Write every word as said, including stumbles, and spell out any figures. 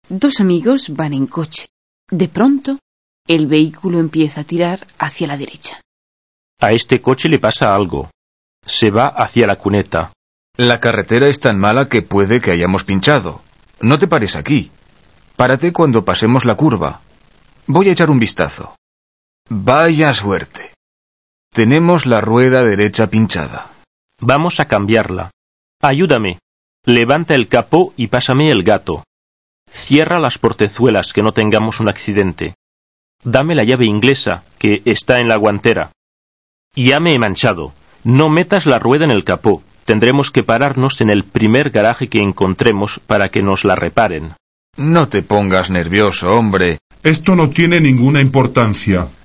Dos amigos van en coche. De pronto, el vehículo empieza a tirar hacia la derecha. A este coche le pasa algo. Se va hacia la cuneta. La carretera es tan mala que puede que hayamos pinchado. No te pares aquí. Párate cuando pasemos la curva. Voy a echar un vistazo. Vaya suerte. Tenemos la rueda derecha pinchada. Vamos a cambiarla. Ayúdame. Levanta el capó y pásame el gato. Cierra las portezuelas, que no tengamos un accidente. Dame la llave inglesa, que está en la guantera. Ya me he manchado. No metas la rueda en el capó. Tendremos que pararnos en el primer garaje que encontremos para que nos la reparen. No te pongas nervioso, hombre. Esto no tiene ninguna importancia.